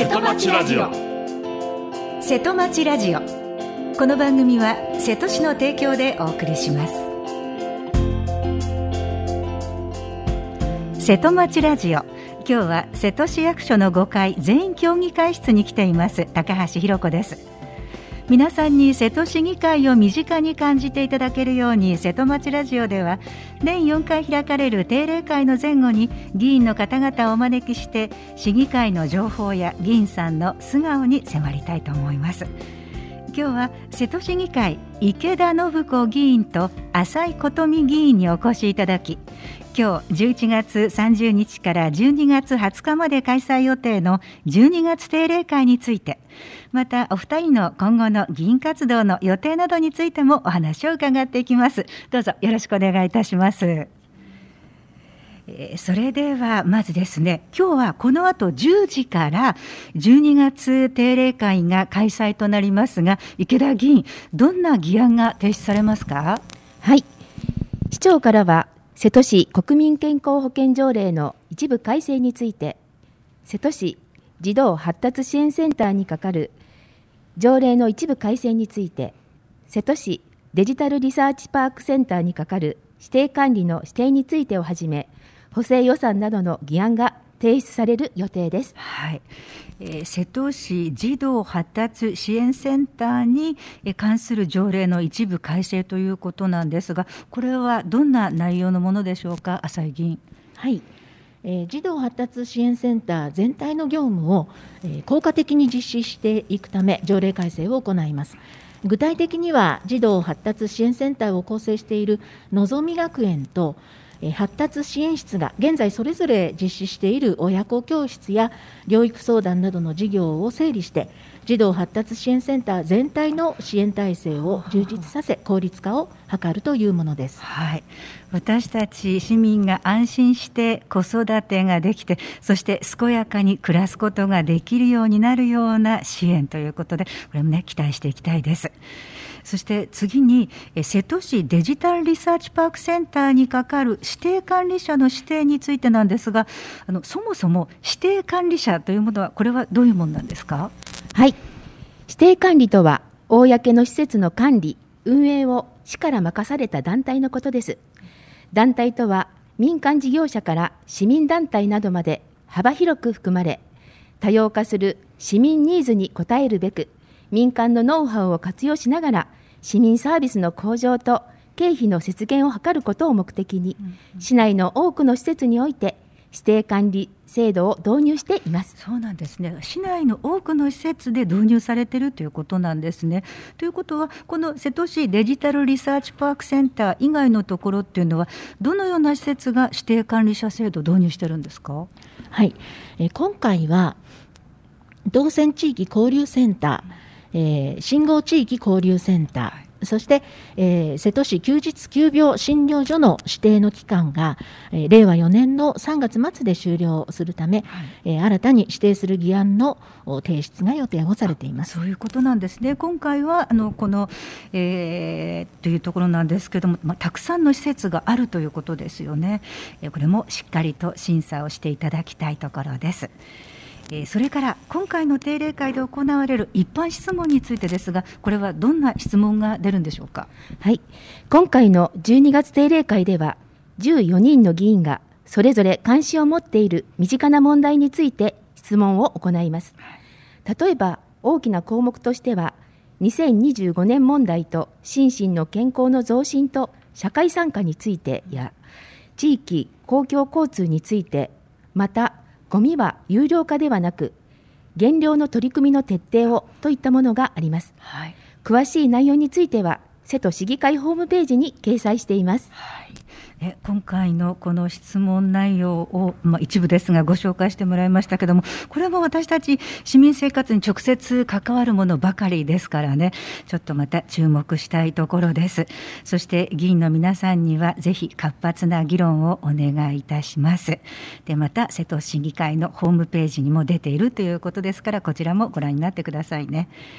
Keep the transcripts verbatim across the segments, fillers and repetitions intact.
瀬戸町ラジオ。 瀬戸町ラジオ、この番組は瀬戸市の提供でお送りします。瀬戸町ラジオ、今日は瀬戸市役所のごかい全員協議会室に来ています高橋弘子です。皆さんに瀬戸市議会を身近に感じていただけるように、瀬戸町ラジオでは年よんかい開かれる定例会の前後に議員の方々をお招きして、市議会の情報や議員さんの素顔に迫りたいと思います。今日は瀬戸市議会池田信子議員と浅井琴美議員にお越しいただき、今日じゅういちがつさんじゅうにちからじゅうにがつはつかまで開催予定のじゅうにがつ定例会について、またお二人の今後の議員活動の予定などについてもお話を伺っていきます。どうぞよろしくお願いいたします。えー、それではまずですね、今日はこの後じゅうじからじゅうにがつ定例会が開催となりますが、池田議員、どんな議案が提出されますか？ はい、市長からは瀬戸市国民健康保険条例の一部改正について、瀬戸市児童発達支援センターに係る条例の一部改正について、瀬戸市デジタルリサーチパークセンターに係る指定管理の指定についてをはじめ、補正予算などの議案が提出される予定です。 はい、えー、瀬戸市児童発達支援センターに関する条例の一部改正ということなんですが、これはどんな内容のものでしょうか？浅井議員。 はい、えー、児童発達支援センター全体の業務を、えー、効果的に実施していくため条例改正を行います。具体的には、児童発達支援センターを構成しているのぞみ学園と発達支援室が現在それぞれ実施している親子教室や療育相談などの事業を整理して、児童発達支援センター全体の支援体制を充実させ、効率化を図るというものです。 はい、私たち市民が安心して子育てができて、そして健やかに暮らすことができるようになるような支援ということで、これもね、期待していきたいです。そして次に、瀬戸市デジタルリサーチパークセンターに係る指定管理者の指定についてなんですが、あのそもそも指定管理者というものは、これはどういうものなんですか？ はい、指定管理とは、公の施設の管理・運営を市から任された団体のことです。団体とは、民間事業者から市民団体などまで幅広く含まれ、多様化する市民ニーズに応えるべく、民間のノウハウを活用しながら、市民サービスの向上と経費の節減を図ることを目的に、うんうん、市内の多くの施設において指定管理制度を導入しています。 そうなんですね。市内の多くの施設で導入されているということなんですね。ということは、この瀬戸市デジタルリサーチパークセンター以外のところっていうのは、どのような施設が指定管理者制度を導入しているんですか？ はい、え今回は動線地域交流センター、えー、信号地域交流センター、はい、そして、えー、瀬戸市休日急病診療所の指定の期間が、えー、れいわよねんのさんがつまつで終了するため、はい、えー、新たに指定する議案の提出が予定をされています。 そういうことなんですね。今回はあのこの、えー、というところなんですけども、まあ、たくさんの施設があるということですよね。えー、これもしっかりと審査をしていただきたいところです。それから今回の定例会で行われる一般質問についてですが、これはどんな質問が出るんでしょうか？ はい、今回のじゅうにがつ定例会では、じゅうよにんの議員がそれぞれ関心を持っている身近な問題について質問を行います。例えば大きな項目としては、にせんにじゅうごねん問題と心身の健康の増進と社会参加についてや、地域公共交通について、またゴミは有料化ではなく減量の取り組みの徹底をといったものがあります。はい、詳しい内容については瀬戸市議会ホームページに掲載しています。 はい、え今回のこの質問内容を、まあ、一部ですがご紹介してもらいましたけども、これも私たち市民生活に直接関わるものばかりですからね、ちょっとまた注目したいところです。そして議員の皆さんにはぜひ活発な議論をお願いいたします。でまた瀬戸市議会のホームページにも出ているということですから、こちらもご覧になってくださいね。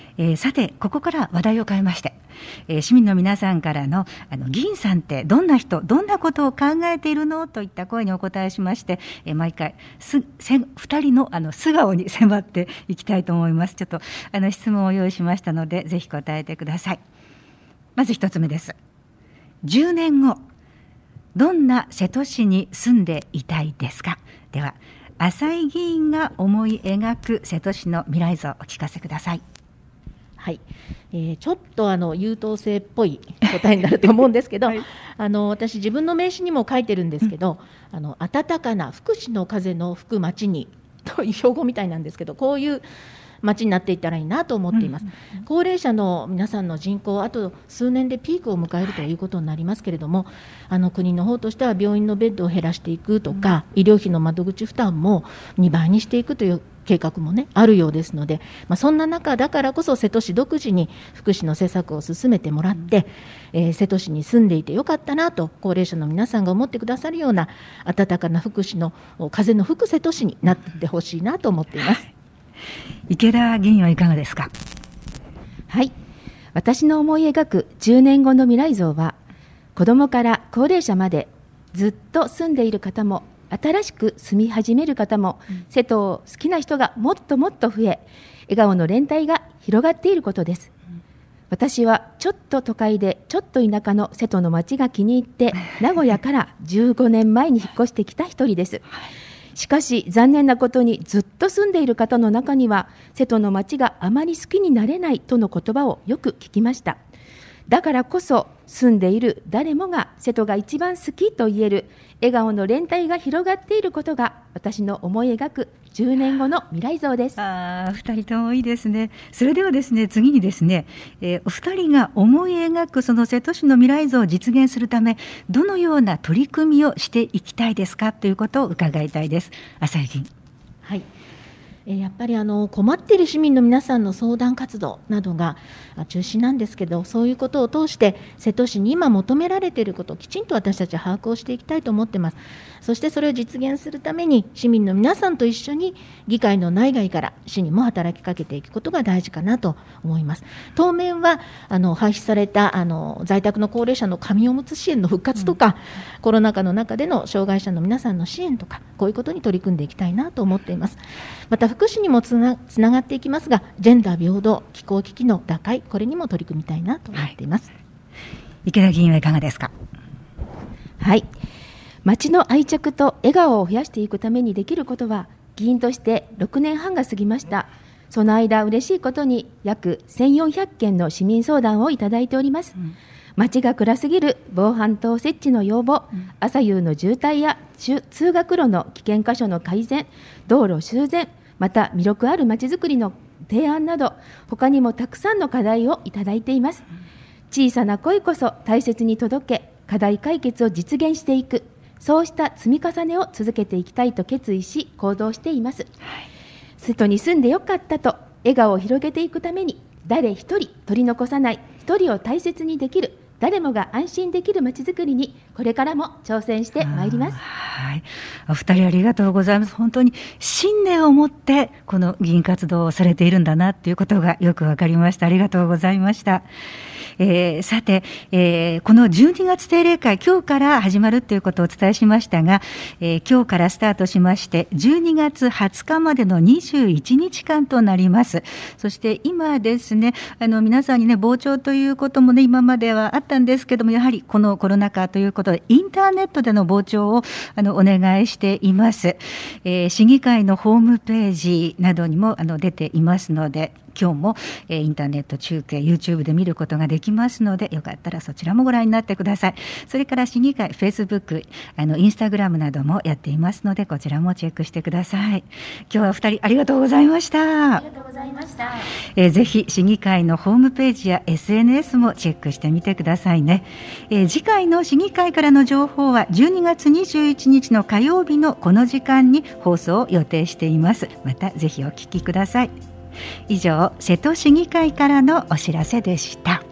えー、さてここから話題を変えまして、えー、市民の皆さんからの、あの議員さんってどんな人、どんなことを考えているのといった声にお答えしまして、えー、毎回すせふたり の, あの素顔に迫っていきたいと思います。ちょっとあの質問を用意しましたのでぜひ答えてください。まず一つ目です。じゅうねんごどんな瀬戸市に住んでいたいですか。では浅井議員が思い描く瀬戸市の未来像をお聞かせください。 はい、えー、ちょっとあの優等生っぽい答えになると思うんですけど、はい、あの私自分の名刺にも書いてるんですけど、うん、あの温かな福祉の風の吹く街にという標語みたいなんですけど、こういう街になっていったらいいなと思っています、うんうん、高齢者の皆さんの人口あと数年でピークを迎えるということになりますけれども、あの国の方としては病院のベッドを減らしていくとか、うん、医療費の窓口負担もにばいにしていくという計画も、ね、あるようですので、まあ、そんな中だからこそ瀬戸市独自に福祉の施策を進めてもらって、うんえー、瀬戸市に住んでいてよかったなと高齢者の皆さんが思ってくださるような温かな福祉の風の吹く瀬戸市になってほしいなと思っています。 池田議員はいかがですか。 はい、私の思い描くじゅうねんごの未来像は、子どもから高齢者までずっと住んでいる方も新しく住み始める方も、うん、瀬戸を好きな人がもっともっと増え、笑顔の連帯が広がっていることです、うん、私はちょっと都会でちょっと田舎の瀬戸の町が気に入って名古屋からじゅうごねんまえに引っ越してきた一人です。しかし残念なことにずっと住んでいる方の中には瀬戸の町があまり好きになれないとの言葉をよく聞きました。だからこそ住んでいる誰もが瀬戸が一番好きと言える笑顔の連帯が広がっていることが私の思い描くじゅうねんごの未来像です。 あ、ふたりともいいですね。それではですね、次にですね、えー、お二人が思い描くその瀬戸市の未来像を実現するためどのような取り組みをしていきたいですかということを伺いたいです。浅井議員。 はい、やっぱりあの困っている市民の皆さんの相談活動などが中心なんですけど、そういうことを通して瀬戸市に今求められていることをきちんと私たちは把握をしていきたいと思っています。そしてそれを実現するために市民の皆さんと一緒に議会の内外から市にも働きかけていくことが大事かなと思います。当面はあの廃止されたあの在宅の高齢者の紙おむつ支援の復活とか、うん、コロナ禍の中での障害者の皆さんの支援とか、こういうことに取り組んでいきたいなと思っています。また福祉にもつな、つながっていきますが、ジェンダー平等、気候危機の打開、これにも取り組みたいなと思っています、はい、 池田議員はいかがですか。 はい、町の愛着と笑顔を増やしていくためにできることは、議員としてろくねんはんが過ぎました。その間嬉しいことに約せんよんひゃくけんの市民相談をいただいております、うん、町が暗すぎる防犯灯設置の要望、うん、朝夕の渋滞や通学路の危険箇所の改善、道路修繕、また魅力ある町づくりの提案など、他にもたくさんの課題をいただいています、うん、小さな声こそ大切に届け、課題解決を実現していく、そうした積み重ねを続けていきたいと決意し行動しています、はい、瀬戸に住んでよかったと笑顔を広げていくために、誰一人取り残さない、一人を大切にできる、誰もが安心できるまちづくりにこれからも挑戦してまいります。 はい、お二人ありがとうございます。本当に信念を持ってこの議員活動をされているんだなということがよくわかりました。ありがとうございました。えー、さて、えー、このじゅうにがつ定例会、今日から始まるということをお伝えしましたが、えー、今日からスタートしましてじゅうにがつはつかまでのにじゅういちにちかんとなります。そして今ですね、あの皆さんにね、傍聴ということもね、今まではあったんですけども、やはりこのコロナ禍ということでインターネットでの傍聴をあのお願いしています、えー、市議会のホームページなどにもあの出ていますので、今日も、えー、インターネット中継 YouTube で見ることができますので、よかったらそちらもご覧になってください。それから市議会 Facebook、 あの Instagram などもやっていますので、こちらもチェックしてください。今日はお二人ありがとうございました。 ありがとうございました、 えー、ぜひ市議会のホームページや エスエヌエス もチェックしてみてくださいね、えー、次回の市議会からの情報はじゅうにがつにじゅういちにちの火曜日のこの時間に放送を予定しています。またぜひお聞きください。以上、瀬戸市議会からのお知らせでした。